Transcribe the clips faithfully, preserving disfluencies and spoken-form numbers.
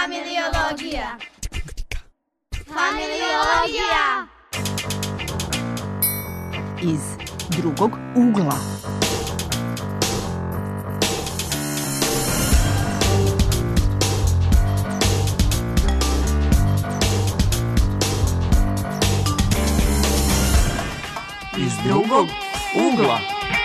Familiologija. Familiologija. Iz drugog ugla. Iz drugog ugla.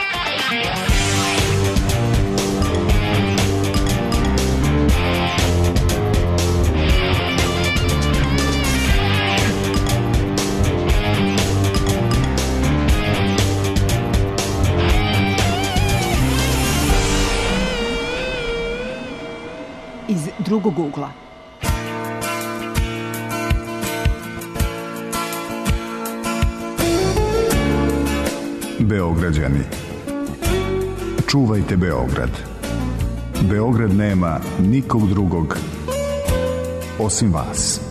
Iz drugog ugla. Beograđani, čuvajte Beograd. Beograd nema nikog drugog osim vas.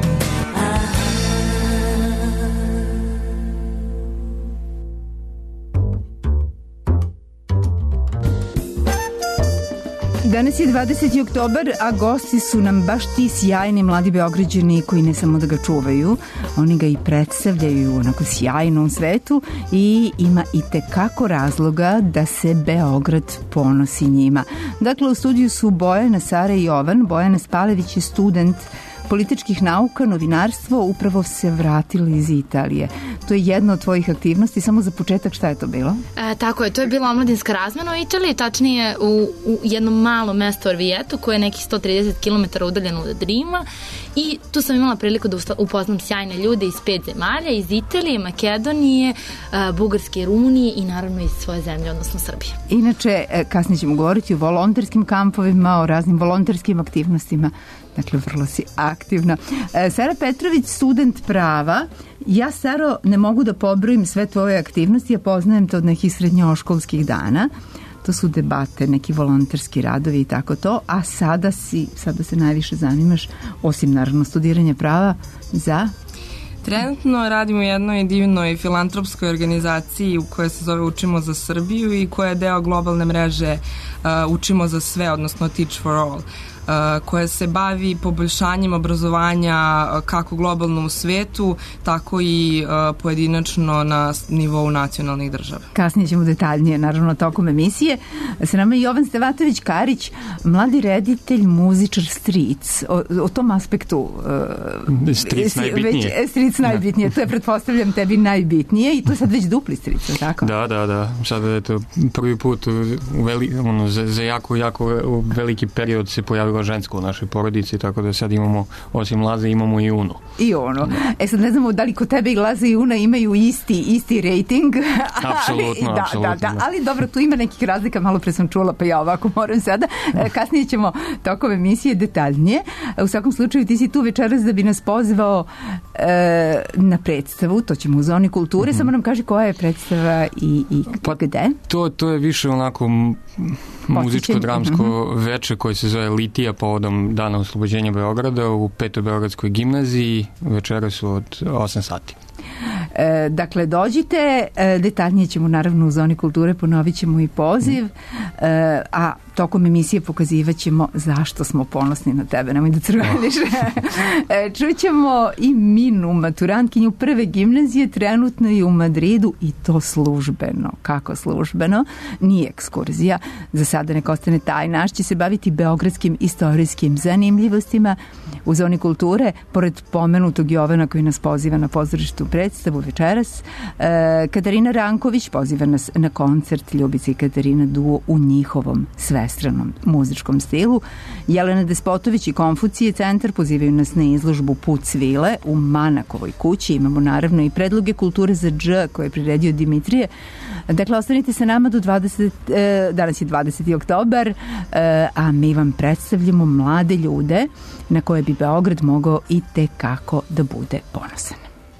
Danas je dvadeseti oktobar, a gosti su nam baš ti sjajni mladi Beograđani koji ne samo da ga čuvaju, oni ga i predstavljaju onako sjajno u svetu i ima i tekako razloga da se Beograd ponosi njima. Dakle, u studiju su Bojana, Sara i Jovan. Bojana Spalević je student političkih nauka, novinarstvo, upravo se vratili iz Italije. To je jedna od tvojih aktivnosti. Samo za početak, šta je to bilo? E, tako je, to je bila omladinska razmena u Italiji, tačnije u, u jednom malom mestu Orvietu koje je nekih sto trideset kilometara udaljeno od Rima i tu sam imala priliku da upoznam sjajne ljude iz pet zemalja, iz Italije, Makedonije, Bugarske i Rumunije i naravno iz svoje zemlje, odnosno Srbije. Inače, kasnije ćemo govoriti o volonterskim kampovima, o raznim volonterskim aktivnostima. Dakle, vrlo si aktivna. Sara Petrović, student prava. Ja, Saro, ne mogu da pobrojim sve tvoje aktivnosti, ja poznajem te od nekih srednjoškolskih dana. To su debate, neki volonterski radovi i tako to. A sada si, sada se najviše zanimaš, osim naravno studiranja prava, za... Trenutno radim u jednoj divnoj filantropskoj organizaciji u kojoj se zove Učimo za Srbiju i koja je deo globalne mreže uh, Učimo za sve, odnosno Teach for All, Uh, koja se bavi poboljšanjem obrazovanja uh, kako globalno u svetu, tako i uh, pojedinačno na nivou nacionalnih država. Kasnije ćemo detaljnije, naravno, tokom emisije. Sa nama je Jovan Stevatović-Karić, mladi reditelj, muzičar, stric. O, o tom aspektu... Uh, stric najbitnije. Već, stric najbitnije, to je, pretpostavljam, tebi najbitnije i to je sad već dupli stric, tako? Da, da, da. Sad je to prvi put u veli, ono, za, za jako, jako veliki period se pojavio žensko u našoj porodici, tako da sad imamo, osim Laze, imamo i Unu. I ono. E sad ne znamo da li kod tebe i Laza i Una imaju isti, isti rating. Apsolutno, ali, da, apsolutno. Da, da, ali dobro, tu ima nekih razlika, malo pre sam čula, pa ja ovako moram sada. Kasnije ćemo tokom emisije detaljnije. U svakom slučaju ti si tu večeras da bi nas pozvao e, na predstavu, to ćemo u Zoni kulture, mm-hmm. Samo nam kaži koja je predstava i, i pa, gde? To, to je više onako muzičko-dramsko mm-hmm. veče koje se zove Litija povodom Dana oslobođenja Beograda u Petoj Beogradskoj gimnaziji. Večera su od osam sati. E, dakle, dođite, e, detaljnije ćemo naravno u Zoni kulture, ponovit ćemo i poziv, e, a tokom emisije pokazivat ćemo zašto smo ponosni na tebe, nemoj da crveniš. e, čućemo i Minu, maturantkinju prve gimnazije, trenutno je u Madridu i to službeno. Kako službeno? Nije ekskurzija. Za sada nek ostane taj. Naš će se baviti beogradskim istorijskim zanimljivostima u Zoni kulture, pored pomenutog Jovana koji nas poziva na pozorištu predstavu večeras. E, Katarina Ranković poziva nas na koncert Ljubica i Katarina duo u njihovom svestranom muzičkom stilu. Jelena Despotović i Konfucije centar pozivaju nas na izložbu Put svile u Manakovoj kući. Imamo naravno i predloge kulture za dž koje je priredio Dimitrije. Dakle, ostanite sa nama do dvadeset, e, danas je dvadeseti oktobar, e, a mi vam predstavljamo mlade ljude na koje bi Beograd mogao i tekako da bude ponosan.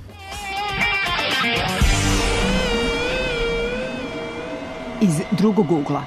Iz drugog ugla.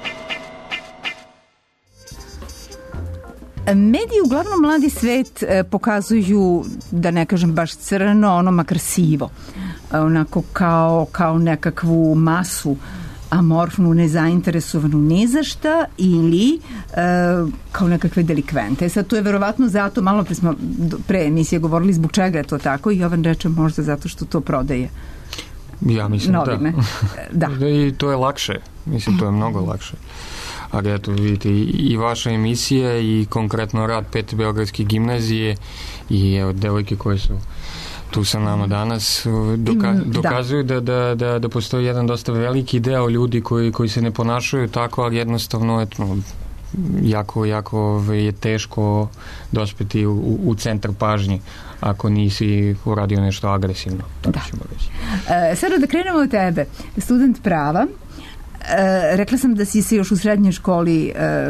Mediji, uglavnom mladi svet, pokazuju, da ne kažem baš crno, ono makar sivo, onako kao, kao nekakvu masu amorfnu, nezainteresovanu ni za šta ili uh, kao nekakve delikvente. Sad to je verovatno zato, malo pre smo pre emisije govorili zbog čega je to tako i Jovan reče možda zato što to prodaje. Ja mislim novime. da. Da. I to je lakše. Mislim, to je mnogo lakše. Ali eto, vidite, i, i vaša emisija i konkretno rad Pete beogradske gimnazije i evo, devojke koje su tu sa nama danas doka, dokazuju da, da, da, da postoji jedan dosta veliki deo ljudi koji, koji se ne ponašaju tako, ali jednostavno eto, jako, jako je teško dospeti u, u centar pažnje ako nisi uradio nešto agresivno. Tako da. Ćemo reći. E, sada da krenemo od tebe. Student prava. E, rekla sam da si se još u srednjoj školi e,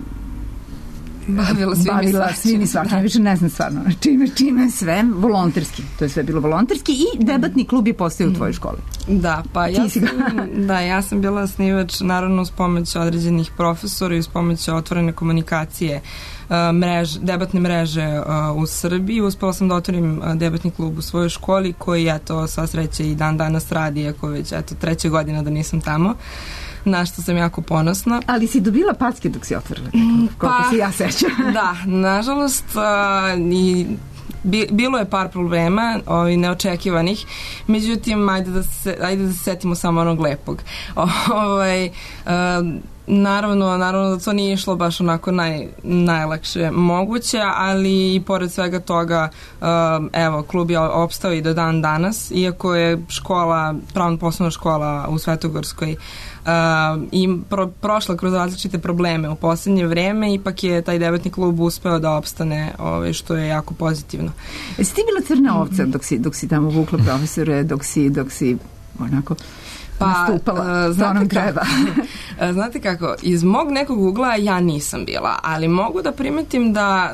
bavila svim bavila svim i svakim. Ja više ne znam stvarno čime, čime sve. Volonterski. To je sve bilo volonterski i debatni klub je postao u tvojoj školi. Da, pa ja sam, da, ja sam bila osnivač naravno uz pomoć određenih profesora i uz pomoć otvorene komunikacije mrež, debatne mreže uh, u Srbiji. Uspela sam da otvorim uh, debatni klub u svojoj školi koji, eto, sva sreća i dan danas radi, iako već, eto, treća godina da nisam tamo, na što sam jako ponosna. Ali si dobila packe dok si otvorila, koliko pa, se ja sećam. Da, nažalost, uh, i bilo je par problema, ovi, neočekivanih, međutim, ajde da se, ajde da se setimo samo onog lepog. Ovaj, uh, Naravno, naravno da to nije išlo baš onako naj, najlakše moguće, ali i pored svega toga, uh, evo, klub je opstao i do dan danas, iako je škola, pravno poslovna škola u Svetogorskoj uh, i pro, prošla kroz različite probleme u poslednje vreme, ipak je taj debatni klub uspeo da opstane, ove, što je jako pozitivno. Jesi ti bila crna ovca dok si, dok si tamo vukla profesore, dok si, dok si onako... Pa, nastupala, uh, znate, treba. Kako, znate kako, iz mog nekog ugla ja nisam bila, ali mogu da primetim da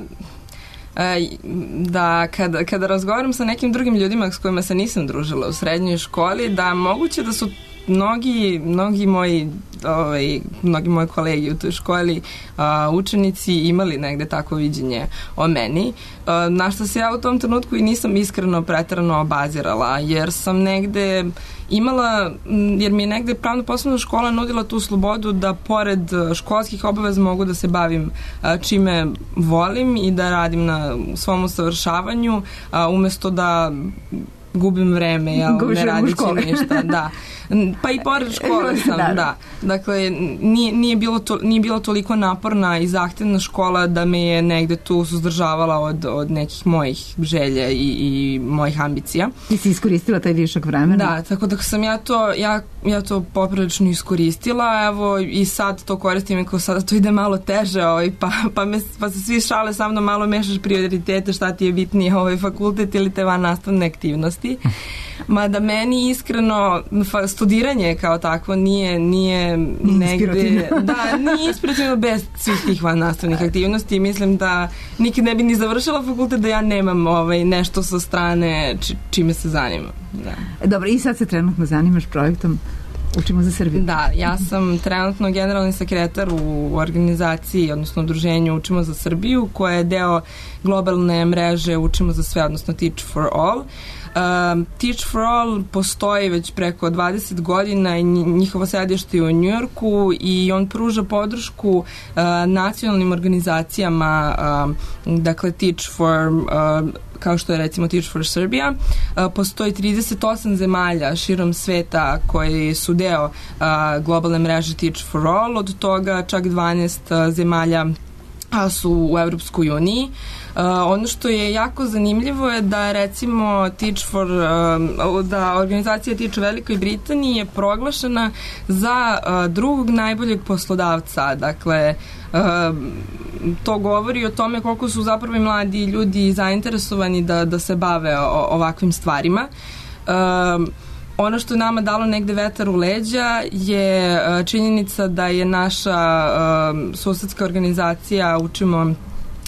da kada, kada razgovaram sa nekim drugim ljudima s kojima se nisam družila u srednjoj školi, da moguće da su mnogi, mnogi moji ovaj, mnogi moji kolegi u toj školi uh, učenici imali negde tako viđenje o meni, uh, na što se ja u tom trenutku i nisam iskreno preterano obazirala, jer sam negde imala, jer mi je negde pravno poslovna škola nudila tu slobodu da pored školskih obaveza mogu da se bavim uh, čime volim i da radim na svom usavršavanju, uh, umesto da gubim vreme, ja ne radići ništa, da. Pa i pored škole sam, da. da. Dakle, nije, nije, bilo to, nije bilo toliko naporna i zahtevna škola da me je negde tu suzdržavala od, od nekih mojih želja i, i mojih ambicija. Ti si iskoristila taj višak vremena? Da, tako da sam ja to, ja, ja to poprilično iskoristila, evo i sad to koristim i kao sada to ide malo teže, ovaj, pa, pa, me, pa se svi šale sa mnom, malo mešaš prioritete, šta ti je bitnije, ovaj fakultet ili te van nastavne aktivnosti. Mada meni iskreno studiranje kao takvo nije, nije negde... Da, nije inspirativno bez svih tih van nastavnih aktivnosti i mislim da nikad ne bi ni završila fakultet da ja nemam ovaj, nešto sa strane či, čime se zanimam. Da. Dobro, i sad se trenutno zanimaš projektom Učimo za Srbiju. Da, ja sam trenutno generalni sekretar u organizaciji, odnosno udruženju Učimo za Srbiju, koja je deo globalne mreže Učimo za sve, odnosno Teach for All. Um, Teach for All postoji već preko dvadeset godina i njihovo sedište je u Njujorku i on pruža podršku uh, nacionalnim organizacijama, um, dakle Teach for uh, kao što je recimo Teach for Serbia. Uh, postoji trideset osam zemalja širom sveta koji su deo uh, globalne mreže Teach for All, od toga čak dvanaest uh, zemalja a su u Evropskoj uniji. Uh, ono što je jako zanimljivo je da recimo Teach for, uh, da organizacija Teach u Velikoj Britaniji je proglašena za uh, drugog najboljeg poslodavca. Dakle, uh, to govori o tome koliko su zapravo i mladi ljudi zainteresovani da, da se bave o, ovakvim stvarima. Uh, Ono što je nama dalo negde vetar u leđa je uh, činjenica da je naša uh, susedska organizacija Učimo uh,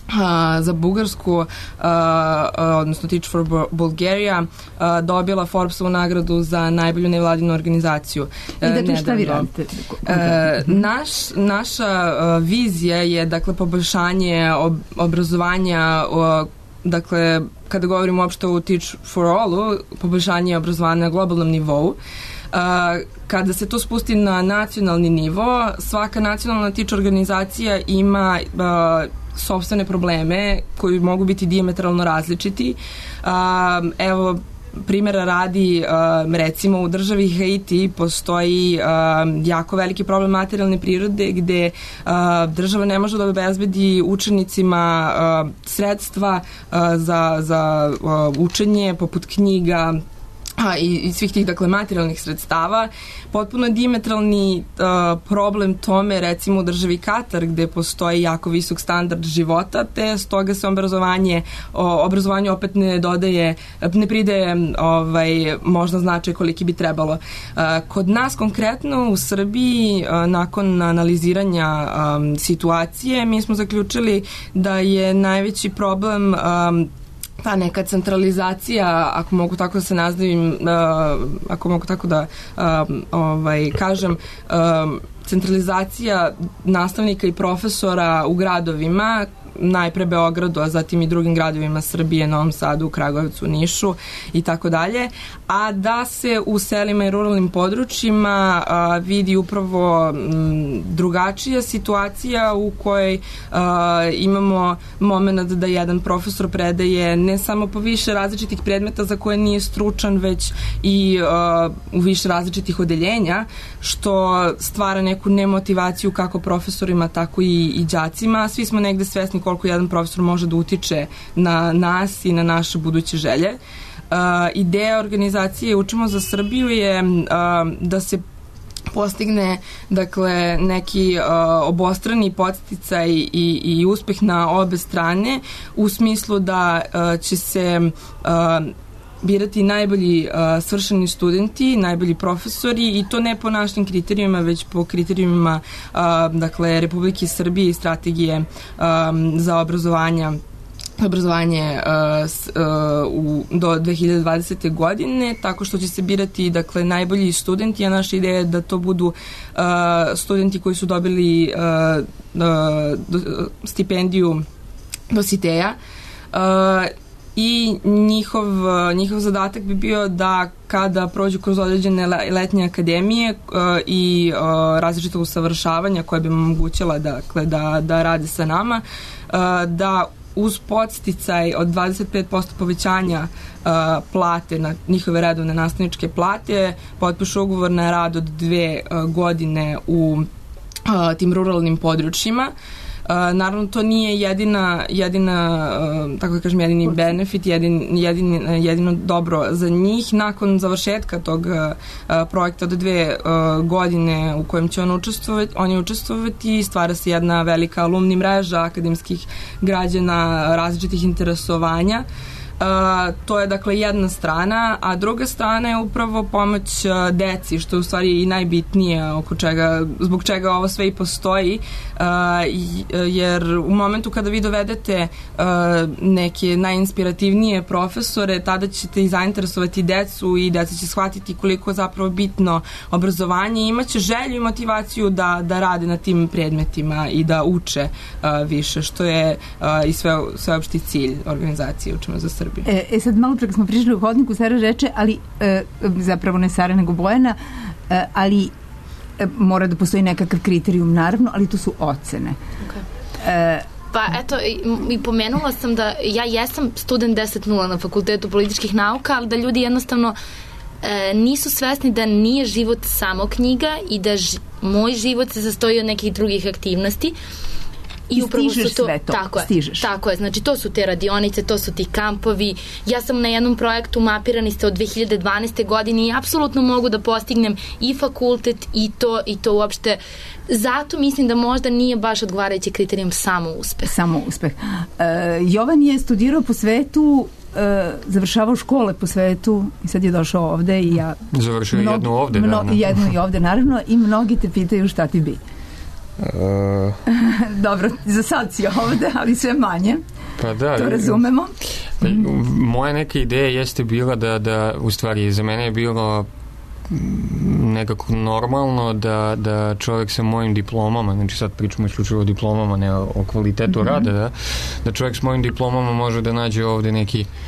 za Bugarsku, uh, uh, odnosno Teach for Bulgaria, uh, dobila Forbesovu nagradu za najbolju nevladinu organizaciju. I dakle šta vi radite? Uh, naš, naša uh, vizija je dakle poboljšanje ob, obrazovanja uh, dakle, kada govorimo uopšte o Teach for All-u, poboljšanje obrazovanja na globalnom nivou, Kada se to spusti na nacionalni nivo, svaka nacionalna teacher organizacija ima sopstvene probleme koji mogu biti dijametralno različiti. Evo, primjera radi, recimo u državi Haiti postoji jako veliki problem materijalne prirode gde država ne može da obezbedi učenicima sredstva za, za učenje poput knjiga, A, i, i svih tih, dakle, materijalnih sredstava. Potpuno dijametralni uh, problem tome, recimo, u državi Katar, gde postoji jako visok standard života, te stoga se obrazovanje, o, obrazovanje opet ne dodaje, ne pridaje ovaj, možda značaj koliki bi trebalo. Uh, kod nas, konkretno, u Srbiji, uh, nakon analiziranja um, situacije, mi smo zaključili da je najveći problem um, ta neka centralizacija, ako mogu tako da se nazdavim, uh, ako mogu tako da uh, ovaj, kažem, uh, centralizacija nastavnika i profesora u gradovima, najpre Beogradu, a zatim i drugim gradovima Srbije, Novom Sadu, Kragujevcu, Nišu i tako dalje, a da se u selima i ruralnim područjima a, vidi upravo m, drugačija situacija u kojoj a, imamo moment da jedan profesor predaje ne samo po više različitih predmeta za koje nije stručan, već i a, u više različitih odeljenja, što stvara neku nemotivaciju kako profesorima, tako i, i đacima. Svi smo negde svesni koliko jedan profesor može da utiče na nas i na naše buduće želje. Uh, ideja organizacije Učimo za Srbiju je uh, da se postigne, dakle, neki uh, obostrani podsticaj i, i uspeh na obe strane, u smislu da uh, će se uh, birati najbolji uh, svršeni studenti, najbolji profesori, i to ne po našim kriterijima, već po kriterijima uh, dakle, Republike Srbije i strategije um, za obrazovanja obrazovanje uh, s, uh, u, do dve hiljade dvadesete. godine, tako što će se birati, dakle, najbolji studenti, a naša ideja je da to budu uh, studenti koji su dobili uh, uh, stipendiju Dositeja, uh, i njihov, njihov zadatak bi bio da kada prođu kroz određene letnje akademije uh, i uh, različita usavršavanja koja bi im omogućila, dakle, da, da rade sa nama, uh, da uz podsticaj od dvadeset pet posto povećanja uh, plate na njihove redovne nastavničke plate potpišu ugovor na rad od dve uh, godine u uh, tim ruralnim područjima. Uh, naravno, to nije jedina, jedina uh, tako da kažem, jedini benefit, jedin, jedin, jedino dobro za njih. Nakon završetka tog uh, projekta od dve uh, godine u kojem će on učestvovati, oni učestvovati, stvara se jedna velika alumni mreža akademskih građana različitih interesovanja. Uh, to je, dakle, jedna strana, a druga strana je upravo pomoć uh, deci, što je u stvari i najbitnije, oko čega, zbog čega ovo sve i postoji, uh, jer u momentu kada vi dovedete uh, neke najinspirativnije profesore, tada ćete i zainteresovati decu i deca će shvatiti koliko je zapravo bitno obrazovanje i imaće želju i motivaciju da, da rade na tim predmetima i da uče uh, više, što je uh, i sve, sveopšti cilj organizacije Učimo za Srbiju. E, e sad malo pre smo prišli u hodniku, Sara reče, ali e, zapravo ne Sara nego Bojana, e, ali e, mora da postoji nekakav kriterijum, naravno, ali to su ocene. Okay. E, Pa eto, i, i pomenula sam da ja jesam student deset nula na Fakultetu političkih nauka, ali da ljudi jednostavno e, nisu svesni da nije život samo knjiga i da ž, moj život se sastoji od nekih drugih aktivnosti. I stižeš to, sve to, tako stižeš. Je, tako je, znači to su te radionice, to su ti kampovi. Ja sam na jednom projektu Mapirani ste od dve hiljade dvanaeste. godine i apsolutno mogu da postignem i fakultet i to, i to uopšte. Zato mislim da možda nije baš odgovarajući kriterijum samo uspeh. Samo uspeh. Uh, Jovan je studirao po svetu, uh, završavao škole po svetu i sad je došao ovde i ja... Završio mnog, jednu ovde, mno, da. Jednu i ovde, naravno, i mnogi te pitaju šta ti bi. Uh, Dobro, za sad si ovde, ali sve manje. Pa da. To razumemo. Moja neka ideja jeste bila da, da u stvari, za mene je bilo nekako normalno da, da čovjek sa mojim diplomama, znači sad pričamo isključivo o diplomama, ne o, o kvalitetu mm-hmm. rada, da, da čovjek s mojim diplomama može da nađe ovde neki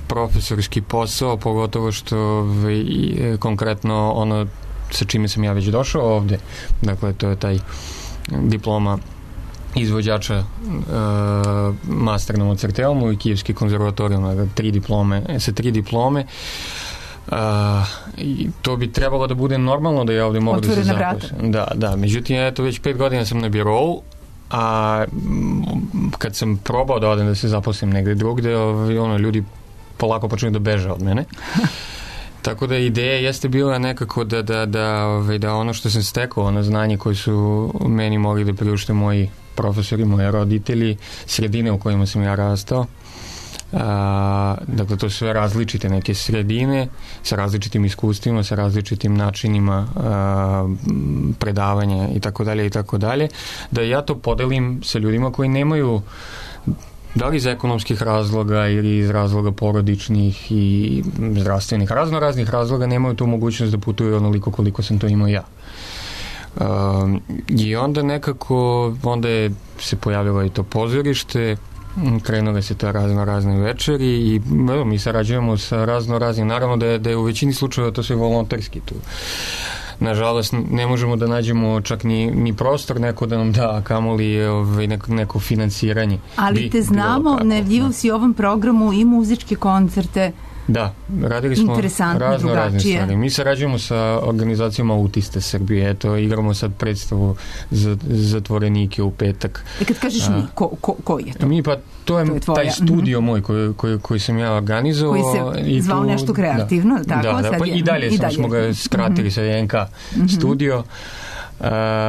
profesorski posao, pogotovo što i, konkretno ono sa čime sam ja već došao ovde, dakle to je taj diploma izvođača uh, master na Mozarteomu i Kijevski konzervatorijum, tri diplome, sa tri diplome. Uh, i to bi trebalo da bude normalno da ja ovde mogu otvorena da se zaposlim. Da, da, međutim, eto, već pet godina sam na birovu, a kad sam probao da odem da se zaposlim negde drugde, ono, ljudi polako počinju da beže od mene. Tako da ideja jeste bila nekako da, da, da, da ono što sam stekao, ono znanje koje su meni mogli da priušte moji profesori, moji roditelji, sredine u kojima sam ja rastao. A, dakle, to su sve različite neke sredine sa različitim iskustvima, sa različitim načinima a, predavanja i tako dalje i tako dalje, da ja to podelim sa ljudima koji nemaju, da li iz ekonomskih razloga ili iz razloga porodičnih i zdravstvenih, razno raznih razloga, nemaju tu mogućnost da putuju onoliko koliko sam to imao ja. Um, i onda nekako onda je se pojavilo i to pozorište, krenule se ta razno razne večeri i evo, mi sarađujemo sa razno raznim, naravno da je, da je u većini slučajeva to sve volonterski tu. Nažalost, ne možemo da nađemo čak ni, ni prostor neko da nam da, kamoli ovaj, neko, neko finansiranje. Ali Bi, te znamo, najavljivao si ovom programu i muzičke koncerte. Da, radili smo razno razne stvari. Mi sarađujemo sa organizacijom Autista Srbije, eto, igramo sad predstavu za zatvorenike u petak. I kad kažeš mi, ko, ko, ko je to? Mi, pa to je, to je tvoja, taj studio mm-hmm. moj koji, koji, koji sam ja organizovao. Koji se zvao tu, nešto kreativno, da, tako? Da, da, pa i dalje, i dalje smo ga skratili mm-hmm. sa N K mm-hmm. studio. Uh,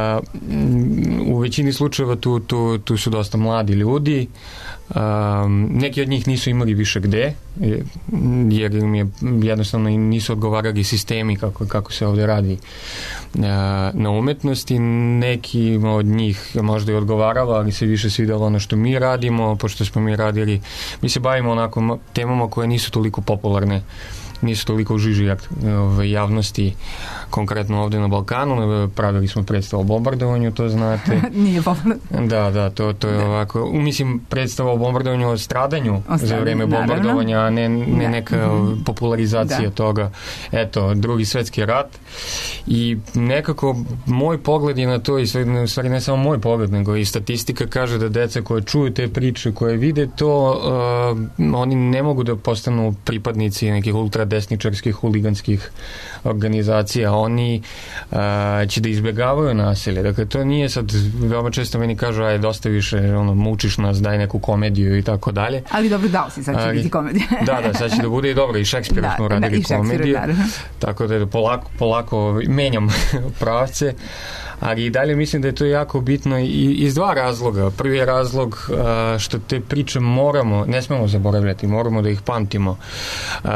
u većini slučajeva tu, tu, tu su dosta mladi ljudi. Um, neki od njih nisu imali više gde, jer im je jednostavno nisu odgovarali sistemi kako, kako se ovde radi uh, na umetnosti. Neki od njih možda je odgovaralo, ali se više svidalo ono što mi radimo, pošto smo mi radili, mi se bavimo onako temama koje nisu toliko popularne, nisu toliko u žiži javnosti, konkretno ovde na Balkanu. Pravili smo predstavu o bombardovanju, to znate. Nije bombardovanje. Da, da, to, to je da. ovako, mislim, predstava o bombardovanju, o stradanju o za vreme bombardovanja, a ne, ne da. neka mm-hmm. popularizacija da. toga. Eto, Drugi svetski rat. I nekako moj pogled je na to, i u stvari ne samo moj pogled, nego i statistika kaže da deca koje čuju te priče, koje vide to, uh, oni ne mogu da postanu pripadnici nekih ultradesničarskih, huliganskih organizacija. Oni uh, će da izbjegavaju nasilje. Dakle, to nije sad, veoma često meni kažu, aj, dosta više, ono, mučiš nas, daj neku komediju i tako dalje. Ali dobro, dao si, sad će Ali, biti komedija. da, da, sad će da bude i dobro. I Šekspira da, smo radili da, komediju. Tako da polako, polako menjam pravce. Ali i dalje mislim da je to jako bitno i iz dva razloga. Prvi je razlog uh, što te priče moramo, ne smemo zaboravljati, moramo da ih pamtimo. Uh,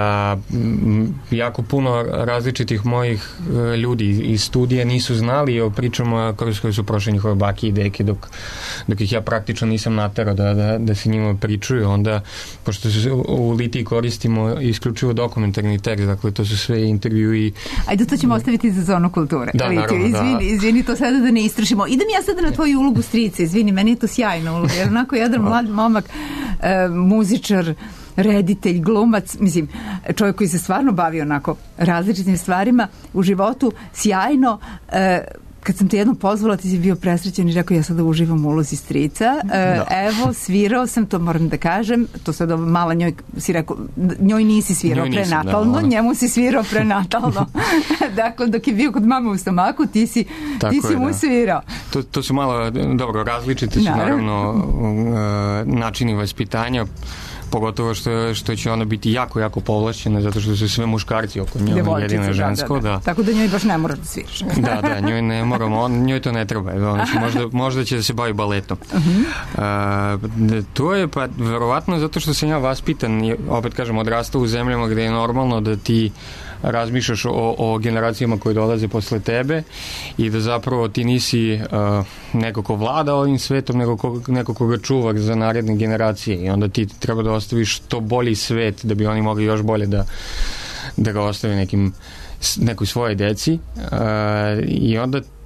jako puno različitih mojih uh, ljudi iz studija nisu znali o pričama kroz koje su prošle njihove bake i deke, dok, dok ih ja praktično nisam naterao da, da, da se njima pričuju. Onda, pošto se u, u Litiji koristimo isključivo dokumentarni tekst, dakle to su sve intervjui. Ajde, to ćemo ostaviti za zonu kulture. Da, Litiju, naravno, izvini, da. izvini, to sada da ne istrašimo. Idem ja sada na tvoju ulogu strice, izvini, meni je to sjajna uloga, jer onako jedan mlad momak, e, muzičar, reditelj, glumac, mislim, čovjek koji se stvarno bavi onako različitim stvarima u životu, sjajno. E, kad sam te jednom pozvala, ti si bio presrećen i rekao ja sada uživam u ulozi strica. E, evo, svirao sam, to moram da kažem, to sad mala njoj, si rekao, njoj nisi svirao njoj prenatalno, nisam, da, njemu si svirao prenatalno. Dakle, dok je bio kod mame u stomaku, ti si, ti si je, mu da. svirao. To, to su malo, dobro, različite su naravno uh, načini vaspitanja, pogotovo što, što će ona biti jako, jako povlašćena, zato što su sve muškarci oko njoj, jedino žensko. Da, da, da. Tako da njoj baš ne moraš da sviraš. da, da, njoj ne moramo, on, njoj to ne treba. Znači, možda, možda će da se bavi baletom. Uh-huh. Uh, to je, pa, verovatno zato što sam ja vaspitan, opet kažem, odrastao u zemljama gde je normalno da ti razmišljaš o, o generacijama koje dolaze posle tebe i da zapravo ti nisi uh, neko ko vlada ovim svetom, nego ko, neko ko ga čuva za naredne generacije i onda ti treba da ostaviš to bolji svet da bi oni mogli još bolje da, da ga ostave nekim, nekoj svojoj deci uh, i onda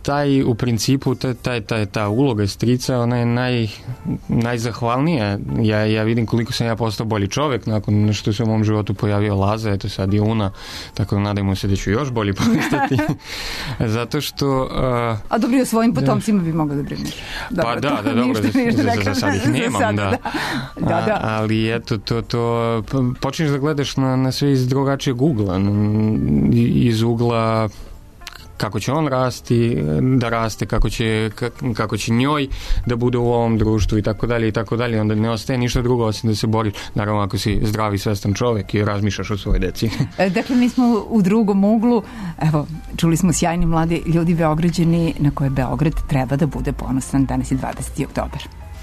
taj u principu taj, taj, taj, ta uloga strica, ona je naj, najzahvalnija. Ja, ja vidim koliko sam ja postao bolji čovek nakon što se u mom životu pojavio Laza, eto sad je Una, tako da nadajmo se da ću još bolji postati. Zato što... Uh, A dobro, o svojim potomcima bi mogao da brineš. Pa da, da, dobro, za, za, za sad ih nemam, sad, da. Da, da. A, ali eto, to, to počneš da gledaš na, na sve iz drugačijeg ugla, iz ugla kako će on rasti, da raste, kako će, kako će njoj da bude u ovom društvu i tako dalje i tako dalje. Onda ne ostaje ništa drugo osim da se boriš. Naravno, ako si zdravi, svestan čovek i razmišljaš o svojoj deci. Dakle, mi smo u drugom uglu. Evo, čuli smo sjajni mladi ljudi Beograđani na koje Beograd treba da bude ponosan. Danas je dvadeseti oktobar.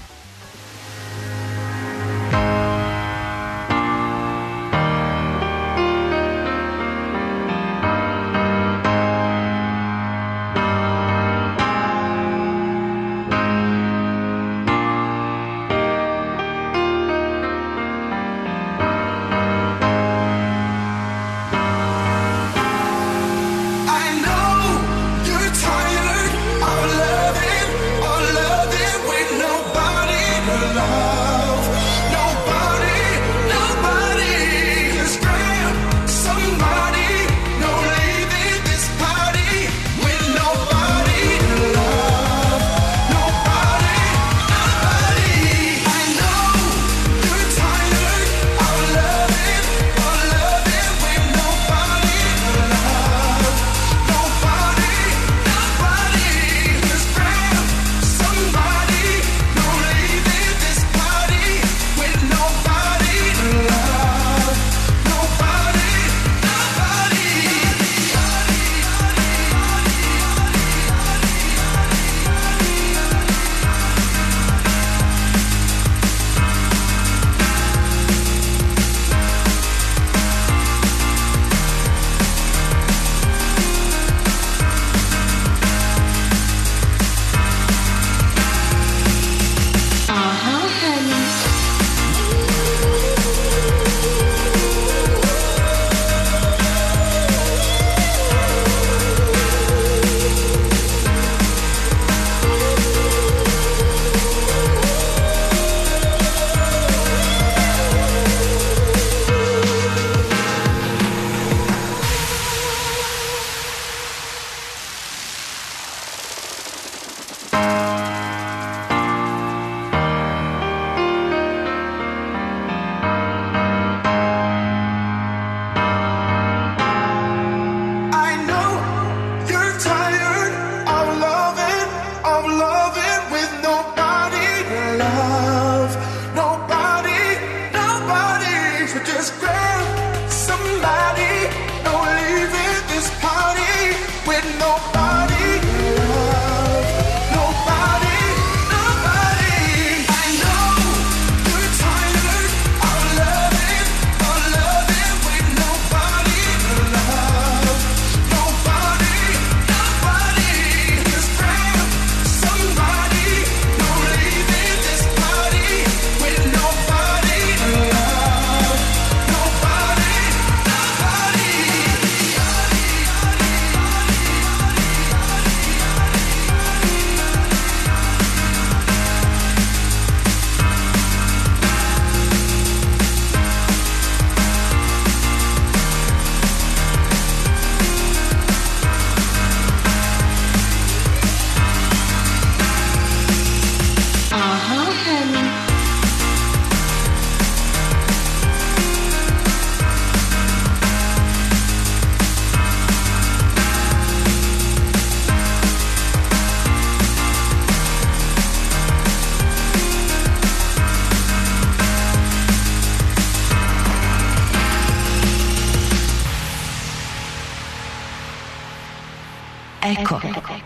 Eko.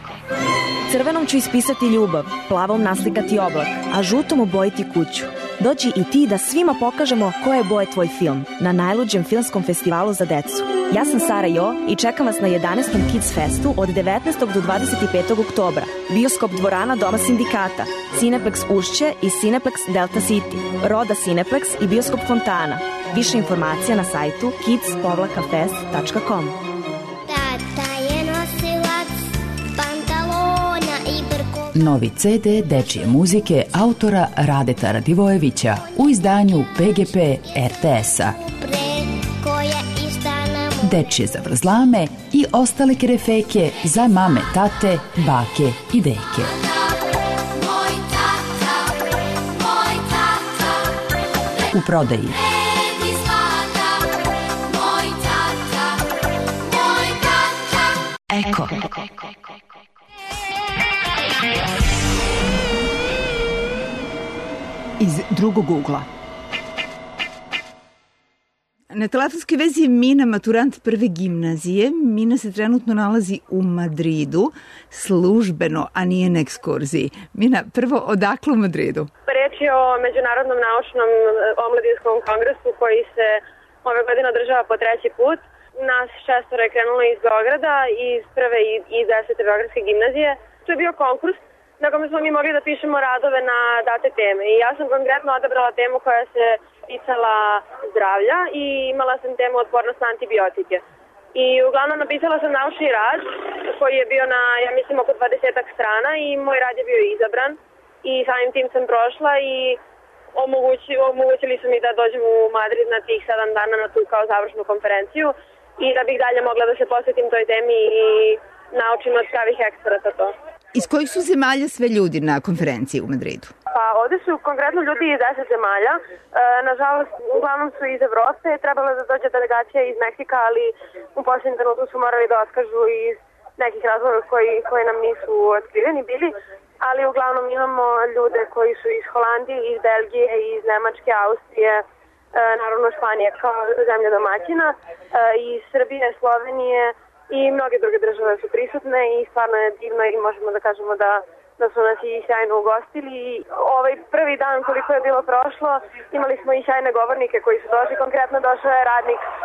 Crvenom ću ispisati ljubav, plavom naslikati oblak, a žutom obojiti kuću. Dođi i ti da svima pokažemo koje boje tvoj film na najluđem filmskom festivalu za decu. Ja sam Sara Jo i čekam vas na jedanaestom Kids Festu od devetnaestog do dvadeset petog oktobra. Bioskop dvorana Doma sindikata, Cineplex Ušće i Cineplex Delta City, Roda Cineplex i Bioskop Fontana. Više informacija na sajtu kids fest dot com. Tata je nosilac pantalona. novi ce de dečije muzike autora Radeta Radivojevića u izdanju P G P R T S-a. Dečije zavrzlame i ostale kerefeke za mame, tate, bake i deke. U prodaji Eko. Iz drugog ugla. Na telefonskoj vezi je Mina, maturant prve gimnazije. Mina se trenutno nalazi u Madridu, službeno, a nije na ekskurziji. Mina, prvo, odakle u Madridu? Reč je o Međunarodnom naučnom omladinskom kongresu koji se ove godine održava po treći put. Nas šestoro je krenulo iz Beograda, iz prve i desete Beogradske gimnazije. To je bio konkurs na kome smo mi mogli da pišemo radove na date teme. I ja sam konkretno odabrala temu koja se ticala zdravlja i imala sam temu otpornost na antibiotike. I uglavnom napisala sam naučni rad koji je bio na, ja mislim, oko dvadesetak strana i moj rad je bio izabran. I samim tim sam prošla i omogući, omogućili su mi da dođem u Madrid na tih sedam dana na tu kao završnu konferenciju i da bih dalje mogla da se posvetim toj temi i naučim od pravih eksperata to. Iz kojih su zemalja sve ljudi na konferenciji u Madridu? Pa ovde su konkretno ljudi iz deset zemalja. E, nažalost, uglavnom su iz Evrope. Trebalo da dođe delegacija iz Meksika, ali u posljednjem trenutku su morali da otkažu iz nekih razloga koji, koji nam nisu otkriveni bili. Ali uglavnom imamo ljude koji su iz Holandije, iz Belgije, iz Nemačke, Austrije, e, naravno Španije kao zemlja domaćina, e, iz Srbije, Slovenije i mnoge druge države su prisutne i stvarno je divno i možemo da kažemo da, da su nas i sjajno ugostili. Ovaj prvi dan koliko je bilo prošlo imali smo i sjajne govornike koji su došli. Konkretno došao je radnik uh,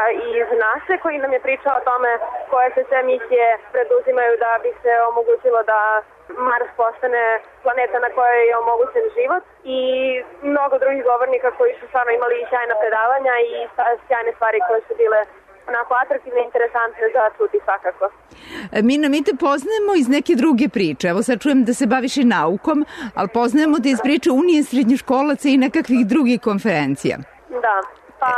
iz nase koji nam je pričao o tome koje se sve misije preduzimaju da bi se omogućilo da Mars postane planeta na kojoj je omogućen život i mnogo drugih govornika koji su stvarno imali i sjajna predavanja i sjajne stvari koje su bile onako atraktivne i interesantne za čuti svakako. Mina, mi te poznajemo iz neke druge priče. Evo sad čujem da se baviš i naukom, ali poznajemo te iz priče Unije srednjoškolaca i nekakvih drugih konferencija. Da, pa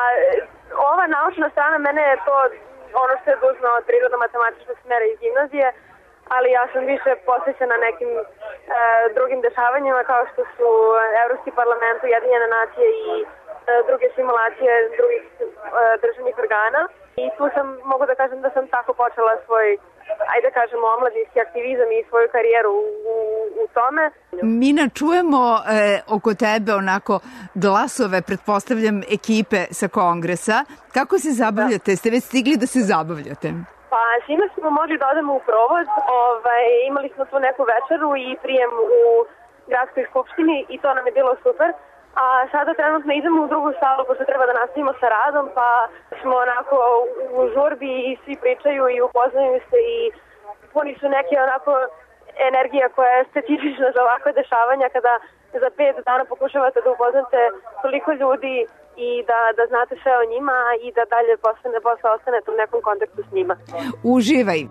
ova naučna strana mene je to ono što je dužno od prirodno-matematičnog smera iz gimnazije, ali ja sam više posvećena nekim e, drugim dešavanjima kao što su Evropski parlament, Ujedinjene nacije i e, druge simulacije drugih e, državnih organa. I tu sam, mogu da kažem da sam tako počela svoj, ajde da kažemo, omladinski aktivizam i svoju karijeru u, u, u tome. Mina, čujemo e, oko tebe onako glasove, pretpostavljam, ekipe sa kongresa. Kako se zabavljate? Da. Ste već stigli da se zabavljate? Pa, svima smo mogli da odemo u provod. Ovaj, imali smo tu neku večeru i prijem u gradskoj skupštini i to nam je bilo super. A sada trenutno idemo u drugu salu pošto treba da nastavimo sa radom, pa smo onako u žurbi i svi pričaju i upoznaju se i puni su neke onako energija koja je specifična za ovakve dešavanja kada za pet dana pokušavate da upoznate toliko ljudi i da, da znate sve o njima i da dalje posle, posle ostanete u nekom kontaktu s njima. Uživaj!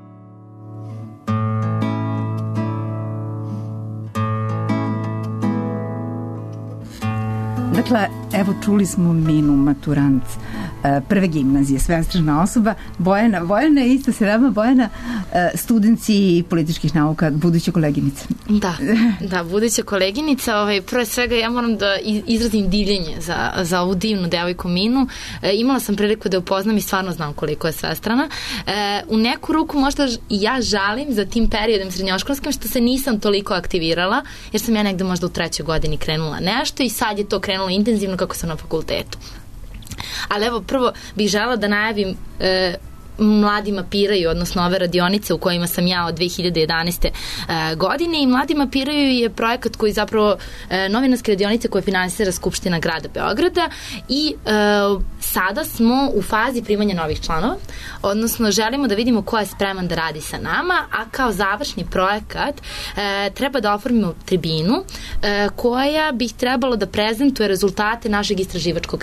Dakle, evo čuli smo Minu, maturant prve gimnazije, svestrana osoba. Bojana, Bojana je isto se nama, Bojana, studenci političkih nauka, buduća koleginica. Da, da, buduća koleginica. Ovaj, prvo svega ja moram da izrazim divljenje za, za ovu divnu devojku Minu. E, imala sam priliku da je upoznam i stvarno znam koliko je svestrana. E, u neku ruku možda i ja žalim za tim periodom srednjoškolskim što se nisam toliko aktivirala, jer sam ja negde možda u trećoj godini krenula nešto i sad je to krenulo intenzivno kako sam na fakultetu. Ali evo, prvo bih želela da najavim e, Mladi mapiraju, odnosno ove radionice u kojima sam ja od dve hiljade jedanaeste. E, godine i Mladi mapiraju je projekat koji zapravo e, novinarske radionice koje finansira Skupština grada Beograda i e, sada smo u fazi primanja novih članova, odnosno želimo da vidimo ko je spreman da radi sa nama, a kao završni projekat e, treba da oformimo tribinu e, koja bih trebalo da prezentuje rezultate našeg istraživačkog rada.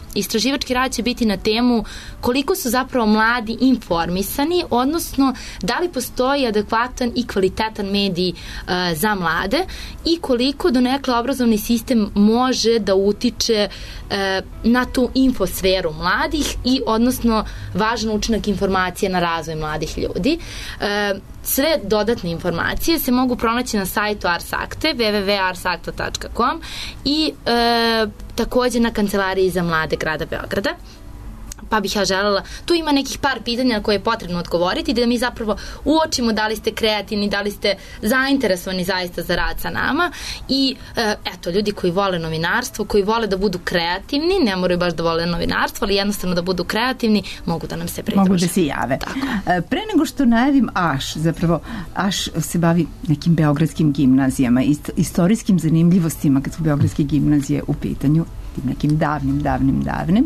Istraživački rad će biti na temu koliko su zapravo mladi informisani, odnosno da li postoji adekvatan i kvalitetan medij uh, za mlade i koliko donekle obrazovni sistem može da utiče uh, na tu infosferu mladih i odnosno važan učinak informacije na razvoj mladih ljudi. Uh, Sve dodatne informacije se mogu pronaći na sajtu Ars Akte, w w w tačka ars akta tačka com i e, takođe na kancelariji za mlade grada Beograda. Pa bih ja želela, tu ima nekih par pitanja na koje je potrebno odgovoriti, da mi zapravo uočimo da li ste kreativni, da li ste zainteresovani zaista za rad sa nama i e, eto, ljudi koji vole novinarstvo, koji vole da budu kreativni, ne moraju baš da vole novinarstvo, ali jednostavno da budu kreativni, mogu da nam se pridruže. Mogu da se jave. Tako. Pre nego što najavim Aš, zapravo Aš se bavi nekim beogradskim gimnazijama, istorijskim zanimljivostima kad su beogradske gimnazije u pitanju, tim nekim davnim, davnim, davnim.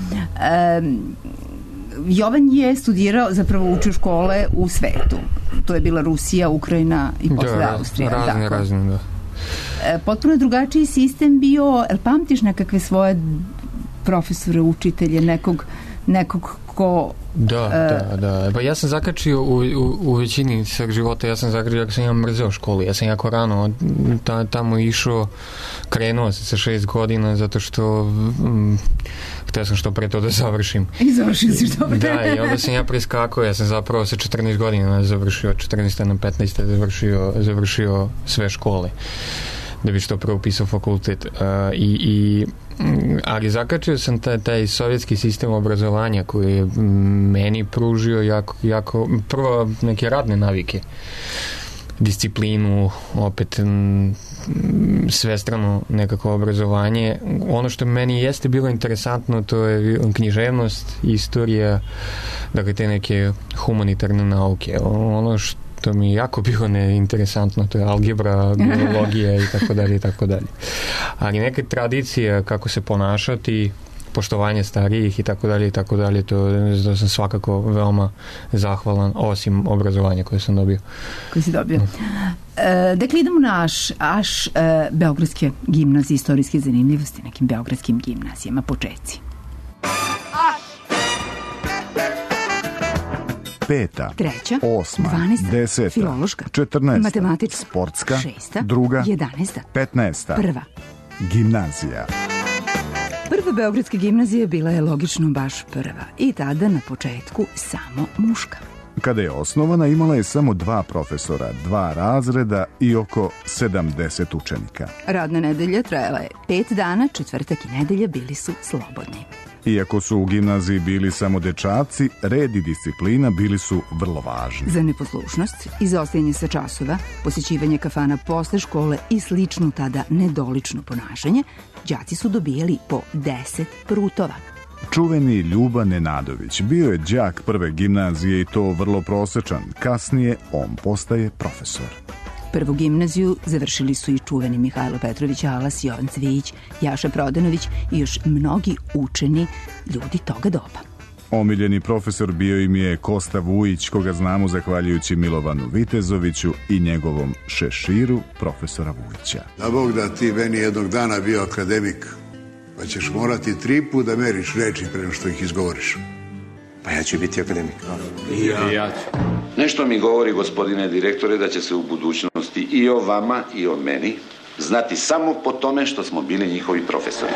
Um, Jovan je studirao, zapravo učio škole u svetu. To je bila Rusija, Ukrajina i posle da, Austrija. Razne, tako. razne, da. E, potpuno drugačiji sistem bio, el pamtiš nekakve svoje profesore, učitelje, nekog, nekog ko... Da, uh, da, da. Pa ja sam zakačio u, u, u većini sveg života, ja sam zakačio, ja sam ja mrzeo školu, ja sam jako rano ta, tamo išao, krenuo se sa šest godina, zato što um, htio sam što pre to da završim. I završio si što pre. Da, i onda sam ja preskakao, ja sam zapravo sa četrnaest godina završio, četrnaest na petnaest završio, završio sve škole da bi što pre upisao fakultet. Uh, i, i ali zakačio sam taj, taj sovjetski sistem obrazovanja koji je meni pružio jako, jako prvo neke radne navike, disciplinu, opet m, svestrano nekako obrazovanje. Ono što meni jeste bilo interesantno, to je književnost, istorija, dakle te neke humanitarne nauke. Ono što to mi je jako bilo neinteresantno, to je algebra, biologija i tako dalje i tako dalje. Ali neke tradicije kako se ponašati, poštovanje starijih i tako dalje i tako dalje, to, to sam svakako veoma zahvalan, osim obrazovanja koje sam dobio. Koje si dobio. E, dakle, idemo na Aš, Aš e, beogradske gimnazije, istorijske zanimljivosti, nekim beogradskim gimnazijama, počeci. Peta, treća, osma, dvanaesta, deseta, filološka, četrnaesta, matematička, sportska, šesta, druga, jedanaesta, petnaesta, prva. Gimnazija. Prva beogradska gimnazija bila je logično baš prva i tada na početku samo muška. Kada je osnovana, imala je samo dva profesora, dva razreda i oko sedamdeset učenika. Radna nedelja trajala je pet dana, četvrtak i nedelja bili su slobodni. Iako su u gimnaziji bili samo dečaci, red i disciplina bili su vrlo važni. Za neposlušnost, izostajanje sa časova, posjećivanje kafana posle škole i slično tada nedolično ponašanje, đaci su dobijali po deset prutova. Čuveni Ljuba Nenadović bio je đak prve gimnazije i to vrlo prosečan. Kasnije on postaje profesor. Prvu gimnaziju završili su i čuveni Mihajlo Petrović Alas, Jovan Cvijić, Jaša Prodanović i još mnogi učeni ljudi toga doba. Omiljeni profesor bio im je Kosta Vujić, koga znamo zahvaljujući Milovanu Vitezoviću i njegovom šeširu profesora Vujića. Da Bog da ti meni jednog dana bio akademik, pa ćeš morati tri put da meriš reči prema što ih izgovoriš. Pa ja ću biti akademik. I ja. I ja ću. Nešto mi govori, gospodine direktore, da će se u budućnosti i o vama i o meni znati samo po tome što smo bili njihovi profesori.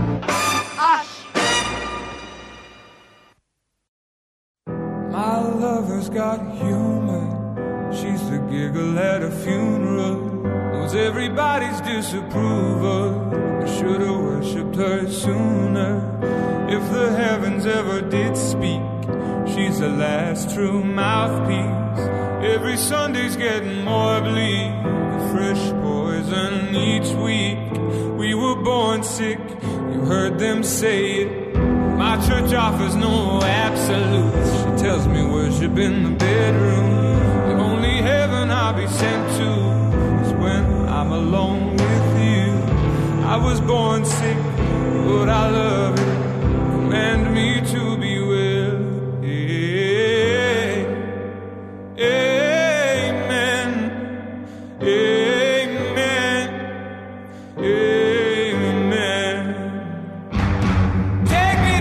My lover's got humor. She's the giggle at a funeral. Knows everybody's disapproval. I should have worshipped her sooner. If the heavens ever did speak, she's the last true mouthpiece. Every Sunday's getting more bleak. Fresh poison each week. We were born sick, you heard them say it. My church offers no absolutes. She tells me worship in the bedroom. The only heaven I'll be sent to is when I'm alone with you. I was born sick, but I love it. Command me to be well. Amen. Amen. Amen. Take me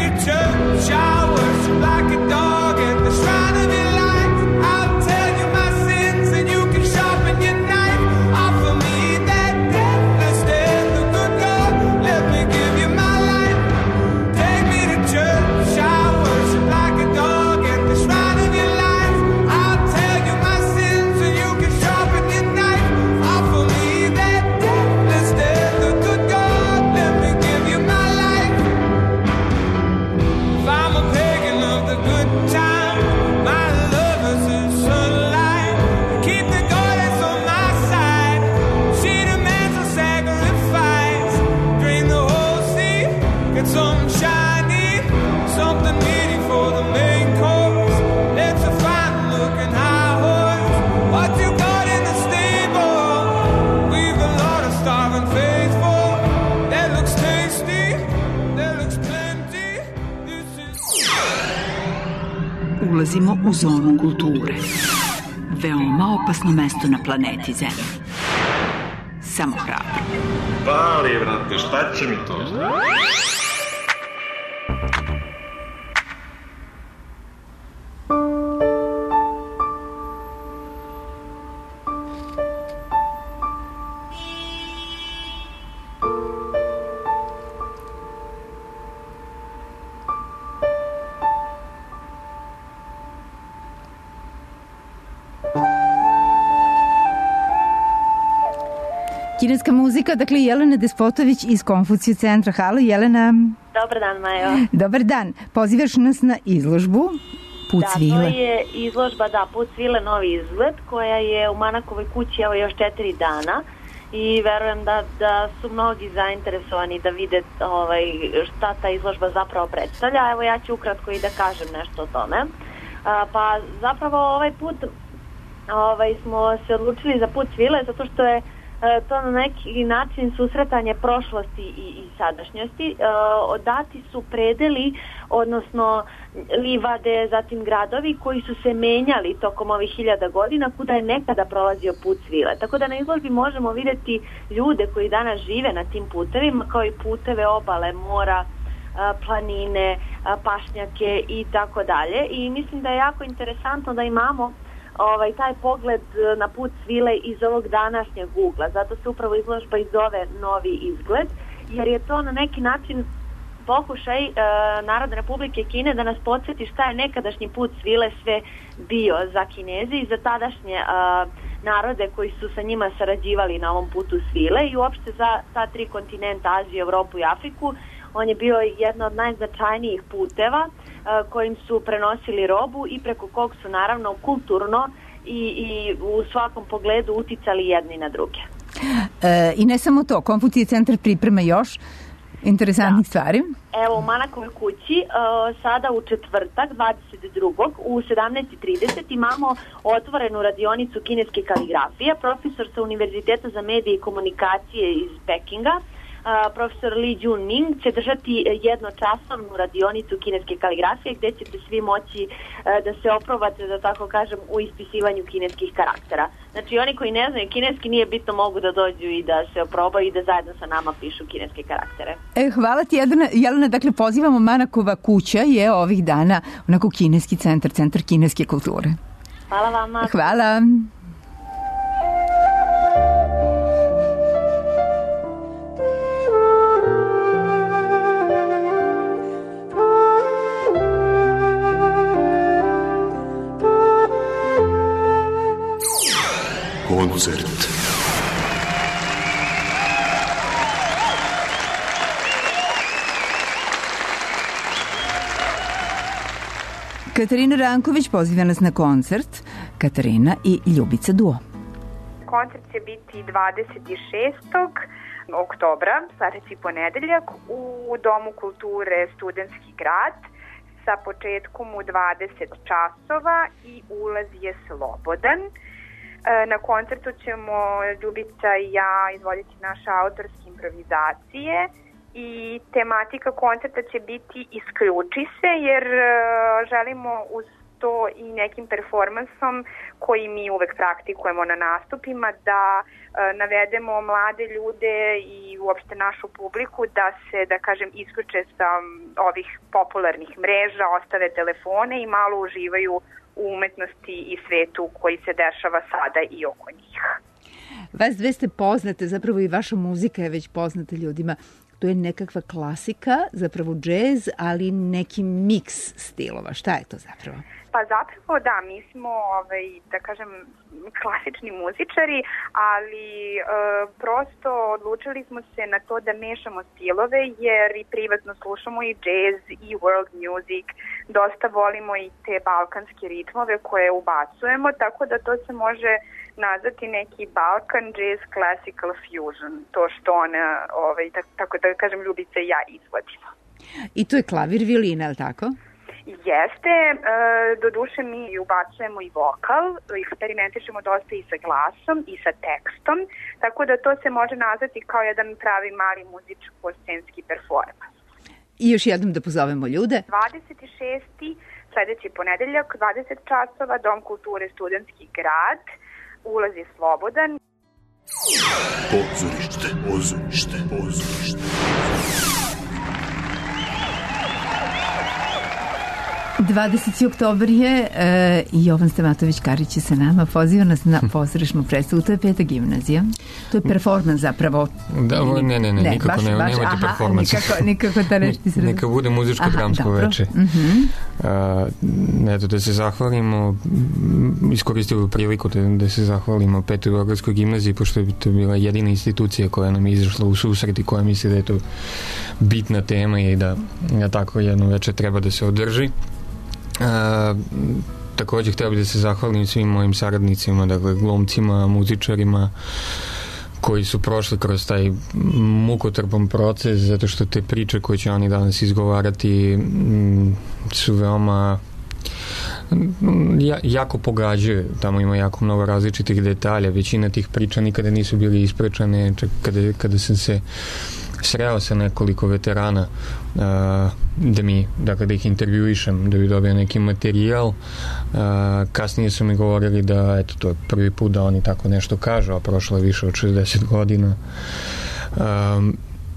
ulazimo u zonu kulture. Veoma opasno mesto na planeti Zemlji. Samo hrabro. Pali, vrate, šta će mi to? Kineska muzika, dakle Jelena Despotović iz Konfucio centra. Halo Jelena. Dobar dan, Majo. Dobar dan. Pozivaš nas na izložbu Put svile. Da, to je izložba, da, Put svile, novi izgled, koja je u Manakovoj kući evo još četiri dana i verujem da, da su mnogi zainteresovani da vide ovaj, šta ta izložba zapravo predstavlja. Evo ja ću ukratko i da kažem nešto o tome. A, pa zapravo ovaj put ovaj, smo se odlučili za Put svile zato što je to na neki način susretanje prošlosti i, i sadašnjosti. E, dati su predeli, odnosno livade, zatim gradovi koji su se menjali tokom ovih hiljada godina kuda je nekada prolazio Put svile. Tako da na izložbi možemo vidjeti ljude koji danas žive na tim putevima, kao i puteve, obale, mora, planine, pašnjake i tako dalje. I mislim da je jako interesantno da imamo Ovaj, taj pogled na Put svile iz ovog današnjeg ugla. Zato se upravo izložba i zove Novi izgled, jer je to na neki način pokušaj e, Narodne Republike Kine da nas podsjeti šta je nekadašnji Put svile sve bio za Kinezi i za tadašnje e, narode koji su sa njima sarađivali na ovom Putu svile i uopšte za ta tri kontinenta, Aziju, Evropu i Afriku. On je bio jedna od najznačajnijih puteva uh, kojim su prenosili robu i preko kog su naravno kulturno i, i u svakom pogledu uticali jedni na druge. E, I ne samo to, Konfucio centar priprema još interesantnih da. stvari. Evo u Manakovoj kući uh, sada u četvrtak dvadeset drugog u sedamnaest i trideset imamo otvorenu radionicu kineske kaligrafije. Profesor sa Univerziteta za medije i komunikacije iz Pekinga, Uh, profesor Li Junming će držati jednočasovnu radionicu kineske kaligrafije gdje ćete svi moći uh, da se oprobate, da tako kažem, u ispisivanju kineskih karaktera. Znači oni koji ne znaju kineski nije bitno, mogu da dođu i da se oprobaju i da zajedno sa nama pišu kineske karaktere. E, hvala ti Jelena. Jelena, dakle pozivamo, Manakova kuća je ovih dana onako kineski centar, centar kineske kulture. Hvala vama. Hvala. Koncert. Katarina Ranković poziva nas na koncert. Katarina i Ljubica duo. Koncert će biti dvadeset šestog oktobra, sledeći ponedeljak, u Domu kulture Studentski grad sa početkom u dvadeset časova i ulaz je slobodan. Na koncertu ćemo Ljubica i ja izvoditi naše autorske improvizacije i tematika koncerta će biti Isključi se, jer želimo uz to i nekim performansom koji mi uvek praktikujemo na nastupima da navedemo mlade ljude i uopšte našu publiku da se, da kažem, isključe sa ovih popularnih mreža, ostave telefone i malo uživaju u umetnosti i svetu koji se dešava sada i oko njih. Vas dve ste poznate, zapravo i vaša muzika je već poznata ljudima. To je nekakva klasika, zapravo džez, ali neki miks stilova. Šta je to zapravo? Pa zapravo da, mi smo, ovaj, da kažem, klasični muzičari, ali e, prosto odlučili smo se na to da mešamo stilove, jer i privatno slušamo i jazz i world music, dosta volimo i te balkanske ritmove koje ubacujemo, tako da to se može nazvati neki Balkan Jazz Classical Fusion, to što ona, ovaj, tako da kažem, Ljubica i ja izvodimo. I to je klavir, violina, je li tako? Jeste, e, do duše mi ubacujemo i vokal, eksperimentišemo dosta i sa glasom i sa tekstom, tako da to se može nazvati kao jedan pravi mali muzičko-scenski performans. I još jednom da pozovemo ljude. dvadeset šestog sledeći ponedeljak, dvadeset časova, Dom kulture Studentski grad, ulaz je slobodan. Pozorište, pozorište, pozorište. dvadeseti oktobar je e, i Jovan Stamatović-Karić je sa nama, poziva nas na pozorišnu predstavu, to je Peta gimnazija, to je performans zapravo. Da, ne, ne, ne, ne nikako baš, ne, baš, nemojte aha, performans. Nikako, nikako ta reći sredo. Neka bude muzičko-dramsko veče. Uh-huh. Uh, eto, da se zahvalimo, iskoristimo priliku da, da se zahvalimo Petoj Beogradskoj gimnaziji, pošto je to bila jedina institucija koja nam je izašla u susret i koja misli da je to bitna tema i da, da tako jedno veče treba da se održi. Uh, također htio bih da se zahvalim svim mojim saradnicima, dakle glumcima, muzičarima koji su prošli kroz taj mukotrpan proces, zato što te priče koje će oni danas izgovarati m, su veoma ja, jako pogađaju, tamo ima jako mnogo različitih detalja, većina tih priča nikada nisu bili ispričane, čak kada, kada sam se sreo sa nekoliko veterana uh, da mi, dakle da ih intervjuišem, da bi dobio neki materijal. Uh, kasnije su mi govorili da eto, to je prvi put da oni tako nešto kažu, a prošlo je više od šezdeset godina. Um,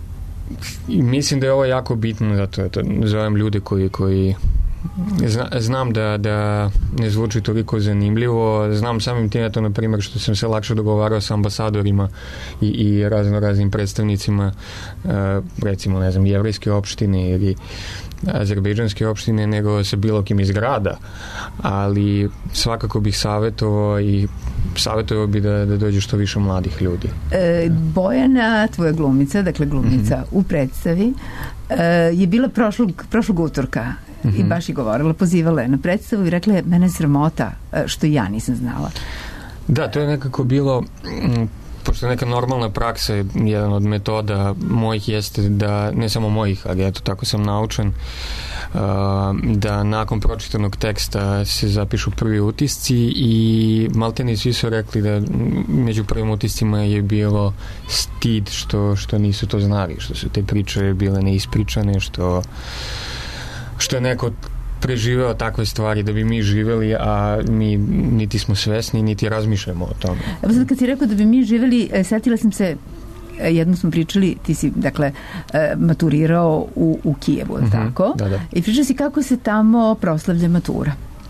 i mislim da je ovo jako bitno, zato eto, zovem ljude koji, koji Zna, znam da, da ne zvuči toliko zanimljivo, znam samim tim, eto, na primjer, što sam se lakše dogovarao sa ambasadorima i, i razno raznim predstavnicima, uh, recimo, ne znam, jevrejske opštine ili azerbejdžanske opštine, nego sa bilo kim iz grada, ali svakako bih savjetovao i savjetovao bi da, da dođe što više mladih ljudi. E, Bojana, tvoja glumica, dakle glumica mm-hmm. u predstavi, e, je bila prošlog, prošlog utorka mm-hmm. i baš je govorila, pozivala je na predstavu i rekla je, mene je sramota što ja nisam znala. Da, to je nekako bilo, pošto je neka normalna praksa, jedan od metoda mojih jeste da, ne samo mojih, ali eto, tako sam naučen, da nakon pročitanog teksta se zapišu prvi utisci i maltene svi su rekli da među prvim utiscima je bilo stid što, što nisu to znali, što su te priče bile neispričane, što, što je neko preživeo takve stvari da bi mi živeli, a mi niti smo svesni, niti razmišljamo o tome. Evo sad kad si rekao da bi mi živeli, setila sam se, jednom smo pričali, ti si, dakle, maturirao u, u Kijevu, mm-hmm, tako? Da, da. I pričali si kako se tamo proslavlja matura.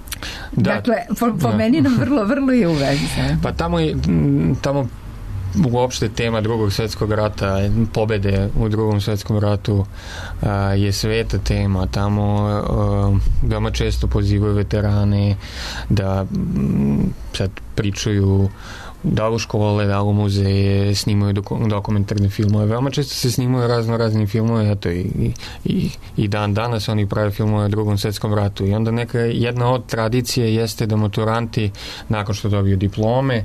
Da, dakle, po, po da. meni nam vrlo, vrlo je u vezi sa. Pa tamo je, tamo uopšte tema drugog svjetskog rata, pobede u drugom svjetskom ratu a, je sveta tema. Tamo a, veoma često pozivaju veterane da m, sad pričaju da u škole, da u muzeje, snimaju dok- dokumentarne filmove. Veoma često se snimaju razno razni filmove, eto i, i, i dan danas oni prave filmove o drugom svjetskom ratu. I onda neka jedna od tradicije jeste da maturanti nakon što dobiju diplome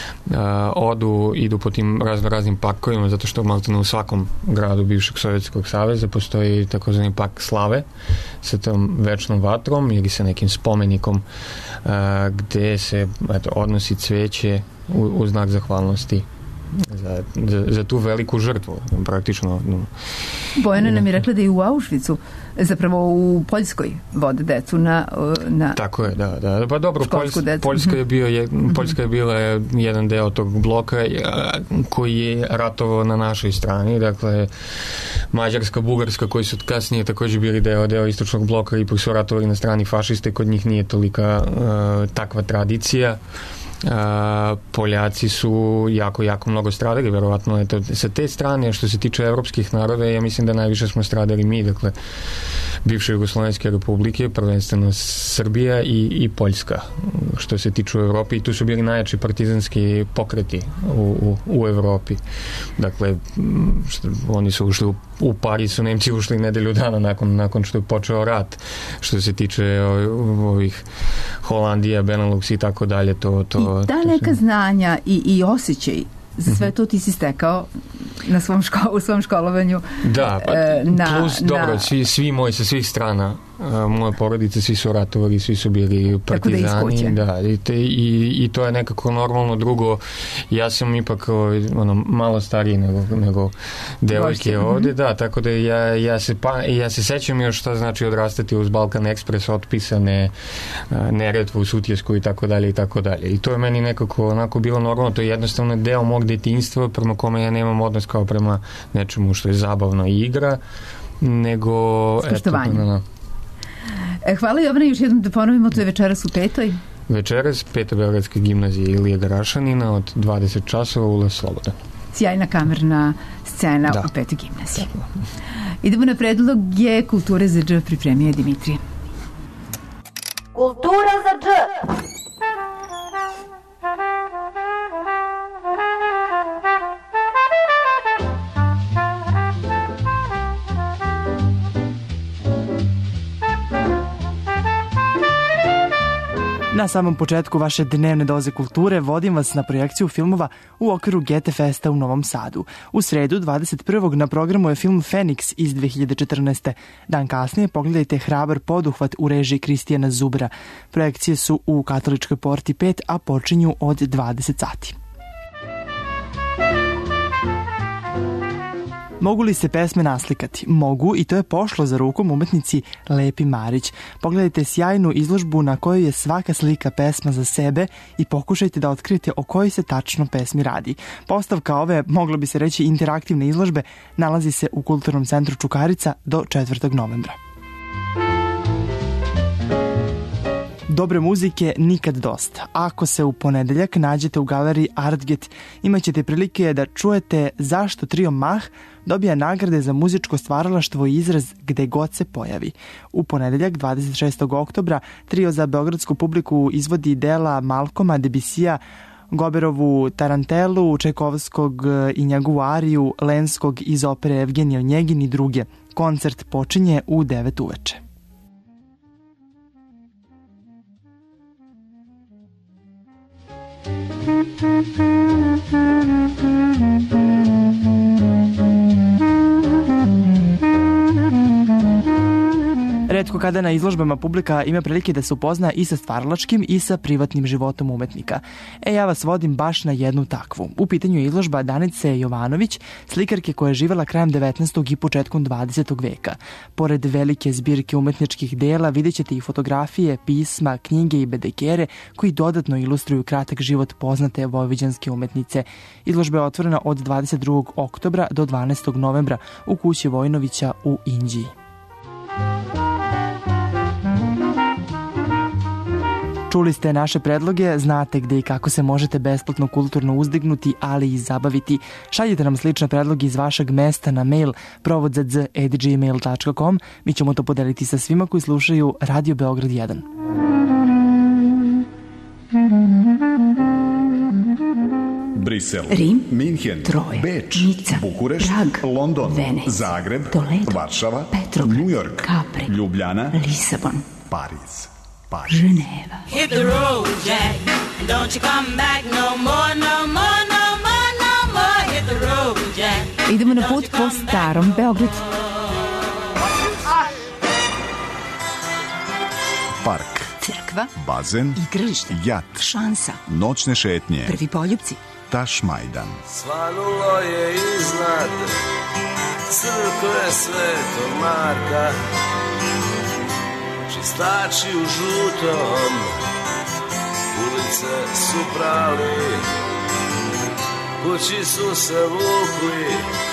a, odu, idu po tim razno raznim parkovima, zato što maltene u svakom gradu bivšeg Sovjetskog saveza postoji takozvani park slave sa tom večnom vatrom ili sa nekim spomenikom a, gde se eto, odnosi cveće u, u znak zahvalnosti za, za, za tu veliku žrtvu praktično. Bojana nam je rekla da je u Auschwitzu, zapravo u Poljskoj vode decu na, na tako je, da, da. Pa dobro, Poljs, Poljska je bio je, Poljska je bila jedan deo tog bloka koji je ratovao na našoj strani, dakle Mađarska, Bugarska koji su kasnije također bili deo, deo istočnog bloka, ipak su ratovali na strani fašiste, kod njih nije tolika uh, takva tradicija. Uh, Poljaci su jako, jako mnogo stradali, verovatno je to sa te strane. Što se tiče evropskih naroda, ja mislim da najviše smo stradali mi, dakle bivše Jugoslovenske republike, prvenstveno Srbija i, i Poljska, što se tiče u Evropi, i tu su bili najjači partizanski pokreti u, u, u Evropi. Dakle, što, oni su ušli u, u Pariz, su Nemci ušli nedelju dana nakon, nakon što je počeo rat. Što se tiče ovih Holandija, Benelux i tako dalje, to, to i ta neka znanja i, i osjećaj za sve to ti si stekao na svom ško, u svom školovanju. Da, pa, na, plus, na... dobro, svi, svi moji sa svih strana moja porodica, svi su ratovali, svi su bili partizani, da, da i, te, i, i to je nekako normalno. Drugo, ja sam ipak ono, malo stariji nego, nego devojke ovde, mm-hmm. da, tako da ja, ja, se, pa, ja se sećam još šta znači odrastati uz Balkan Express, otpisane Neretvu, Sutjesku i tako dalje i tako dalje. I to je meni nekako onako bilo normalno, to je jednostavno deo mog detinjstva prema kome ja nemam odnos kao prema nečemu što je zabavna igra, nego eto, na, hvala Jovana, još jednom da ponovimo, to je večeras u petoj. Večeras, Peta Beogradska gimnazija Ilije Grašanina od dvadeset časova, ulaz slobodan. Sjajna kamerna scena da. U Petoj gimnaziji. Da. Idemo na predlog je Kulture za dž, pripremio je Dimitrije. Kultura za dž. Na samom početku vaše dnevne doze kulture vodim vas na projekciju filmova u okviru Gete Festa u Novom Sadu. U sredu dvadeset prvog na programu je film Feniks iz dve hiljade četrnaeste. Dan kasnije pogledajte Hrabar poduhvat u režiji Kristijana Zubra. Projekcije su u Katoličkoj porti pet, a počinju od dvadeset sati. Mogu li se pesme naslikati? Mogu, i to je pošlo za rukom umetnici Lepi Marić. Pogledajte sjajnu izložbu na kojoj je svaka slika pesma za sebe i pokušajte da otkrijete o kojoj se tačno pesmi radi. Postavka ove, moglo bi se reći, interaktivne izložbe nalazi se u Kulturnom centru Čukarica do četvrtog novembra. Dobre muzike nikad dosta. Ako se u ponedeljak nađete u galeriji Artget, imaćete prilike da čujete zašto trio Mah dobija nagrade za muzičko stvaralaštvo i izraz gde god se pojavi. U ponedeljak, dvadeset šestog oktobra, trio za beogradsku publiku izvodi dela Malkoma, Debisija, Goberovu Tarantelu, Čajkovskog i njegovu ariju, Lenskog iz opere Evgenija Onjegin i druge. Koncert počinje u devet uveče. Retko kada na izložbama publika ima prilike da se upozna i sa stvaralačkim i sa privatnim životom umetnika. E, ja vas vodim baš na jednu takvu. U pitanju je izložba Danice Jovanović, slikarke koja je živela krajem devetnaestog i početkom dvadesetog veka. Pored velike zbirke umetničkih dela vidjet ćete i fotografije, pisma, knjige i bedekere koji dodatno ilustruju kratak život poznate vojvođanske umetnice. Izložba je otvorena od dvadeset drugog oktobra do dvanaestog novembra u kući Vojnovića u Inđiji. Čuli ste naše predloge, znate gde i kako se možete besplatno kulturno uzdignuti, ali i zabaviti. Šaljite nam slične predloge iz vašeg mesta na mail provod za dz at gmail dot com. Mi ćemo to podeliti sa svima koji slušaju Radio Beograd jedan. Brisel, Rim, Minhen, Troje, Beč, Nica, Bukurešt, Prag, London, Venecija, Zagreb, Toledo, Varšava, Petrograd, New York, Capri, Ljubljana, Lisabon, Pariz. Ženeva. Hit the road, Jack, and don't you come back no more, no more, no more, no more. Hit the road, Jack. Idemo na put po starom Beogradu. Park, crkva, bazen, igralište, jat, šansa, noćne šetnje, prvi poljupci, Tašmajdan. Svanulo je iznad crkve Svetog Marka, čistači u žutom ulice su prali, kući su se vukli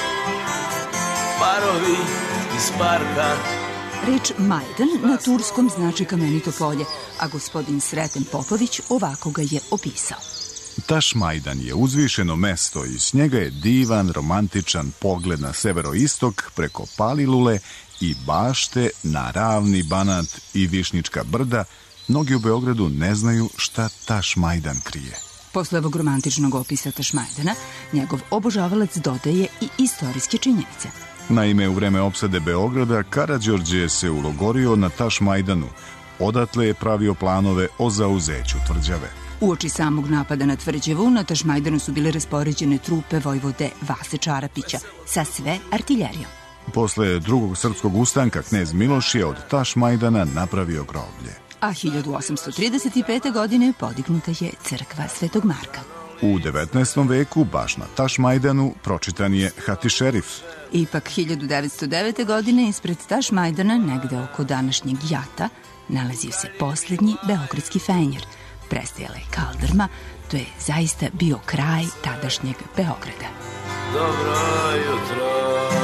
parovi iz parka. Reč Majdan na turskom znači kamenito polje, a gospodin Sreten Popović ovako ga je opisao. Tašmajdan je uzvišeno mesto i s njega je divan, romantičan pogled na severoistok preko Palilule i bašte na Ravni Banat i Višnjička brda. Mnogi u Beogradu ne znaju šta Tašmajdan krije. Posle ovog romantičnog opisa Tašmajdana, njegov obožavalac dodaje i istorijske činjenice. Naime, u vreme opsade Beograda, Karađorđe se ulogorio na Tašmajdanu. Odatle je pravio planove o zauzeću tvrđave. Uoči samog napada na tvrđavu, na Tašmajdanu su bile raspoređene trupe vojvode Vase Čarapića sa sve artiljerijom. Posle drugog srpskog ustanka knez Miloš je od Tašmajdana napravio groblje. A hiljadu osamsto trideset pete. godine podignuta je crkva Svetog Marka. U devetnaestom veku, baš na Tašmajdanu, pročitan je Hatišerif. Ipak hiljadu devetsto devete. godine ispred Tašmajdana, negde oko današnjeg Jata, nalazio se posljednji beogradski fenjer. Prestajala je kaldrma, to je zaista bio kraj tadašnjeg Beograda. Dobro jutro.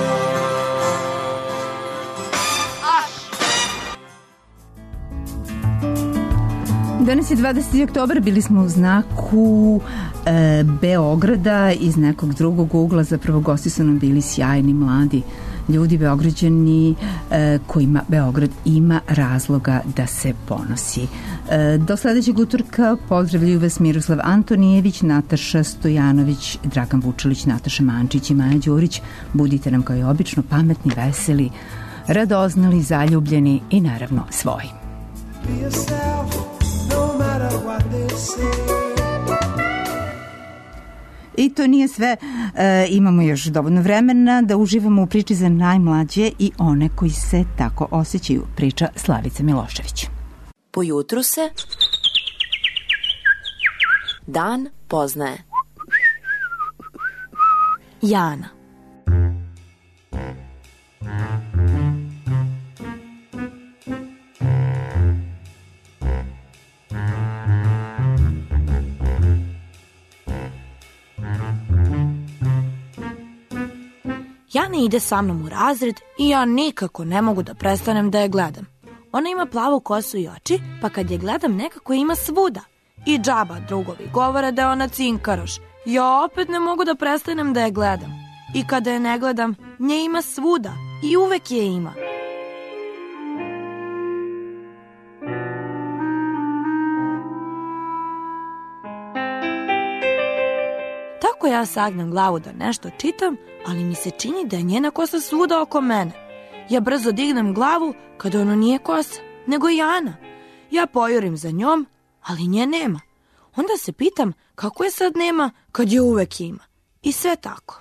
Danas je dvadeseti oktobar, bili smo u znaku e, Beograda iz nekog drugog ugla, zapravo gosti su nam bili sjajni mladi ljudi, Beograđani e, kojima Beograd ima razloga da se ponosi. E, do sledećeg utorka pozdravljaju vas Miroslav Antonijević, Nataša Stojanović, Dragan Vučelić, Nataša Mančić i Maja Đurić. Budite nam kao i obično pametni, veseli, radoznali, zaljubljeni i naravno svoji. I to nije sve, e, imamo još dovoljno vremena da uživamo u priči za najmlađe i one koji se tako osjećaju, priča Slavica Milošević. Po jutru se dan poznaje. Jana. Jana ide sa mnom u razred i ja nikako ne mogu da prestanem da je gledam. Ona ima plavu kosu i oči, pa kad je gledam nekako je ima svuda. I džaba drugovi govore da je ona cinkaroš. Ja opet ne mogu da prestanem da je gledam. I kada je ne gledam, nje ima svuda i uvek je ima. Tako ja sagnem glavu da nešto čitam, ali mi se čini da je njena kosa svuda oko mene. Ja brzo dignem glavu kada ono nije kosa, nego Jana. Ja pojurim za njom, ali nje nema. Onda se pitam kako je sad nema kad je uvek ima. I sve tako.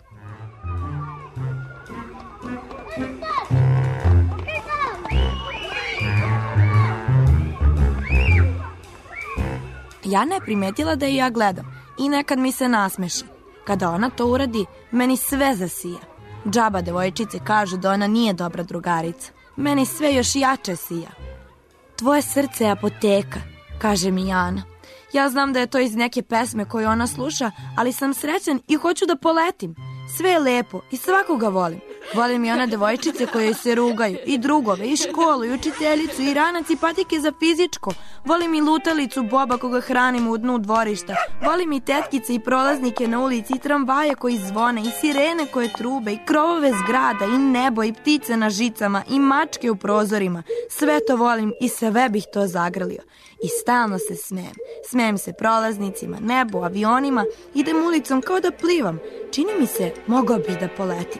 Jana je primetila da i ja gledam i nekad mi se nasmeši. Kada ona to uradi, meni sve zasija. Džaba devojčice kažu da ona nije dobra drugarica. Meni sve još jače sija. Tvoje srce je apoteka, kaže mi Jana. Ja znam da je to iz neke pesme koju ona sluša, ali sam srećan i hoću da poletim. Sve je lepo i svakoga volim. Volim i one devojčice koje se rugaju, i drugove, i školu, i učiteljicu, i ranac, i patike za fizičko. Volim i lutalicu Boba koga hranimo u dnu dvorišta. Volim i tetkice i prolaznike na ulici, i tramvaje koji zvone, i sirene koje trube, i krovove zgrada, i nebo, i ptice na žicama, i mačke u prozorima. Sve to volim i sve bih to zagrlio. I stalno se smijem. Smijem se prolaznicima, nebu, avionima, idem ulicom kao da plivam. Čini mi se, mogao bih da poletim.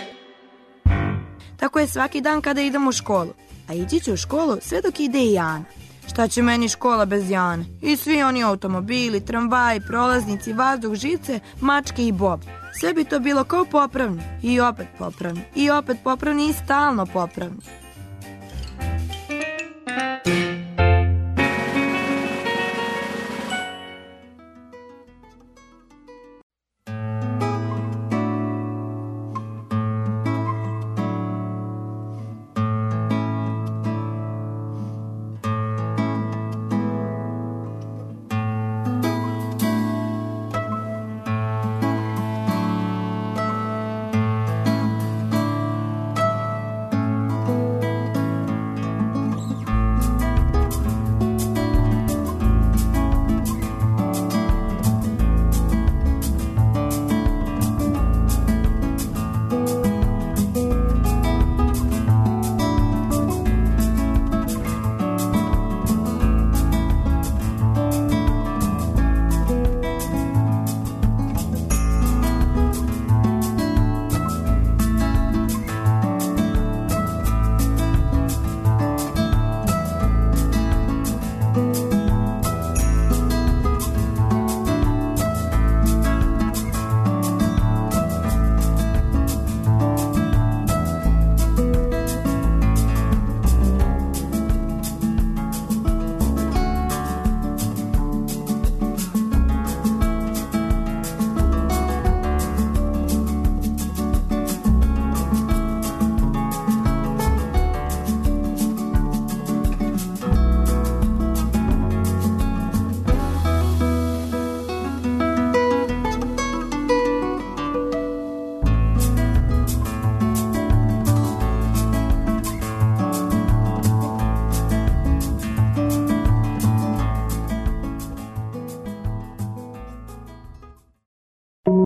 Tako je svaki dan kada idem u školu. A ići ću u školu sve dok ide i Jana. Šta će meni škola bez Jane? I svi oni automobili, tramvaji, prolaznici, vazduh, žice, mačke i Bob. Sve bi to bilo kao popravni. I opet popravni. I opet popravni i stalno popravni.